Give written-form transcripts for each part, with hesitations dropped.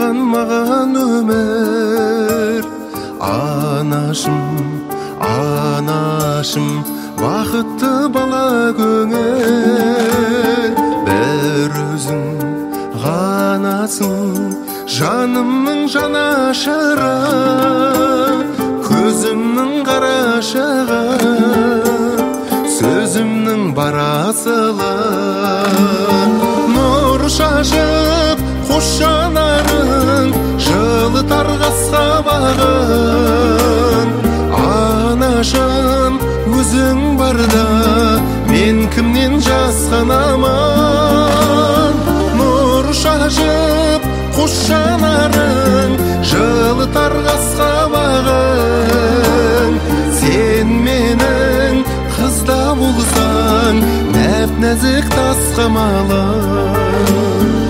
сыйлаған маған өмір. Анашым, анашым, бақытты бала көңіл. Бір өзің ғанасың, жанымның жанашыры, көзімнің қарашығы, сөзімнің барасылы. Нұр шашып қош жанарың, жылытар қасқа бағың. Анашым, өзің барда мен кімнен жасқанамын. Нұр шашып қош жанарың, жылытар қасқа бағың. Сен менің қызда болсаң, нәп-нәзік тас қамалым.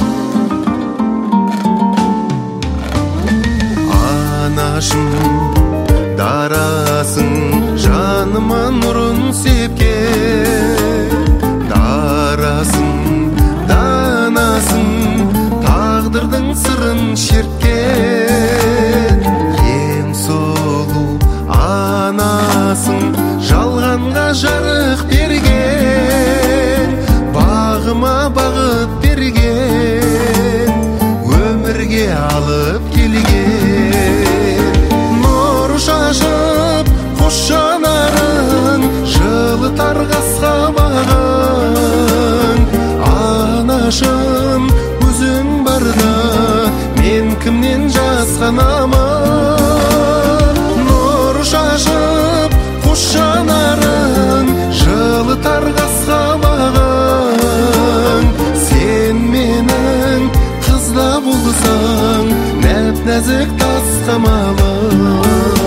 Анашым, дарасың, жаныма нұрын сепкен. Дарасың, данасың, тағдырдың сырын шерткен. Ең сұлу анасың, жалғанға жарық берген. Бағыма бағыт берген, өмірге алып келген. Нұр шашып қош жанарың, жылытар қасқа бағың. Анашым, өзің барда мен кімнен жасқанамын. Нұр шашып қош жанарың, жылытар қасқа бағың. Сен менің қызда болсаң, нәп-нәзік тас қамалым.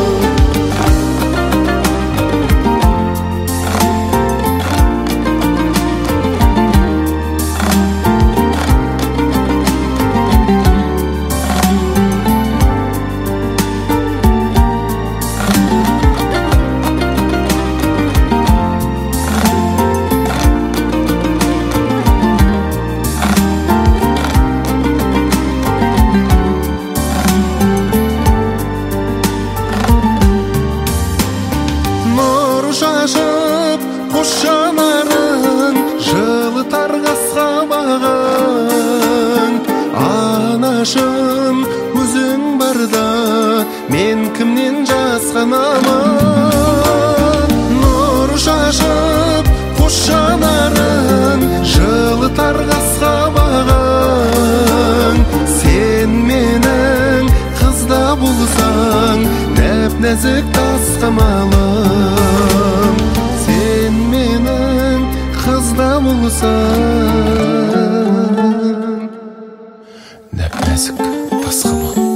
Шашып қош жанарың, жылытар қасқа бағың. Анашым, өзің барда мен кімнен жасқанамын. Нұр шашып қош жанарың, жылытар қасқа бағың. Сен менің қызда болсаң, нәп-нәзік тас қамалым. Сен менің қызда болсаң, нәп-нәзік тас қамалым.